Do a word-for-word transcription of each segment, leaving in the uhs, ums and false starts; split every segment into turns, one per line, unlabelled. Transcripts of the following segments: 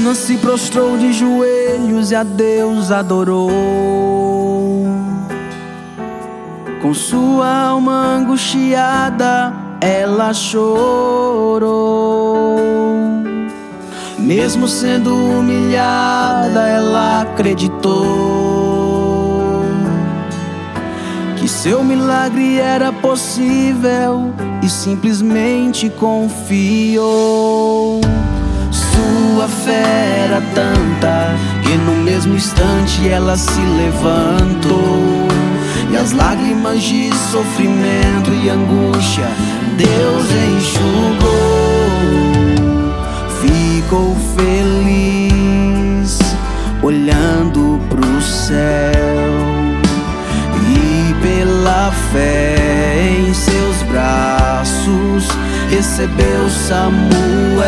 Ana se prostrou de joelhos e a Deus adorou. Com sua alma angustiada, ela chorou. Mesmo sendo humilhada, ela acreditou que seu milagre era possível e simplesmente confiou. Sua fé era tanta que no mesmo instante ela se levantou, e as lágrimas de sofrimento e angústia Deus enxugou. Ficou feliz olhando pro céu, e pela fé em seus braços recebeu Samuel.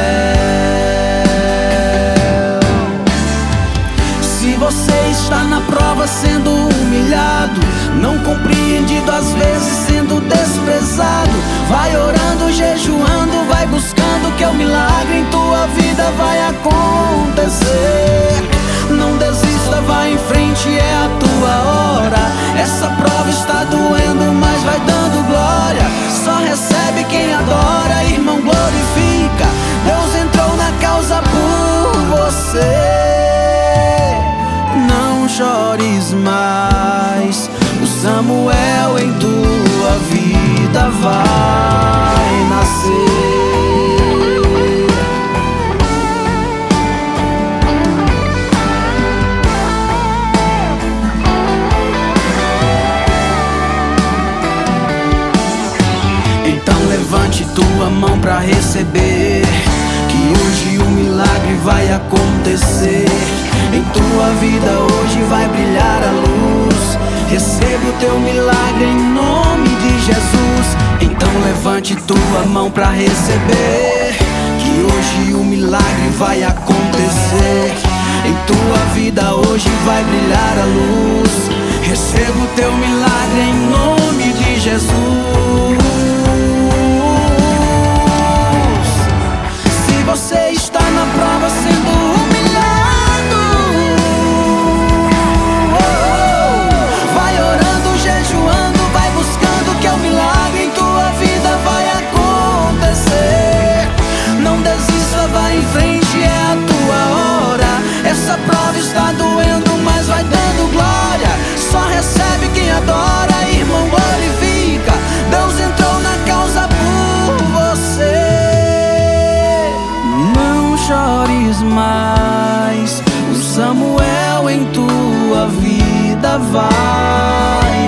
Se você está na prova sendo humilhado, não compreendido, às vezes sendo desprezado, vai orando, jejuando, vai buscando que o milagre em tua vida vai acontecer. Não desista, vai em frente, é a tua hora. Essa prova está doendo, mas vai dando glória. Só recebe quem adora, irmão, glorifica. Deus entrou na causa por você. Não chores mais, o Samuel em tua vida vai nascer. Então levante tua mão pra receber, que hoje o milagre vai acontecer. Em tua vida hoje vai brilhar a luz. Receba o teu milagre em nome de Jesus. Então levante tua mão pra receber, que hoje o milagre vai acontecer. Em tua vida hoje vai brilhar a luz. Receba o teu milagre em nome de Jesus. Se você está na prova sendo humilhado, vai orando, jejuando, vai buscando que o milagre em tua vida vai acontecer. Não desista, vai em frente, é a tua hora. Essa prova está doendo, mas vai dando glória. Só recebe quem adora, irmão, glorifica. Deus entrou na causa por você. Não chores mais, o Samuel em tua vida vai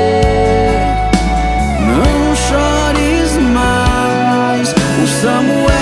nascer. Não chores mais, o Samuel